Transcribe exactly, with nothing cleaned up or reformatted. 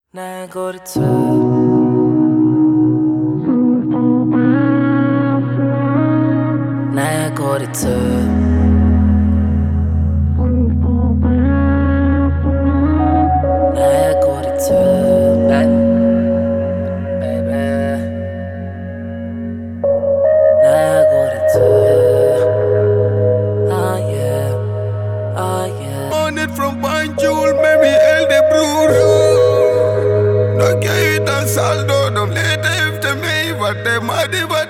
När jag går i tur. När jag går i tur. När jag går i tur. Baby. När jag går i tur. Ah yeah, ah yeah. Månet från Banjul med min äldre bror. De kan hitta saldo, de letar efter mig. Vart är Madde, vart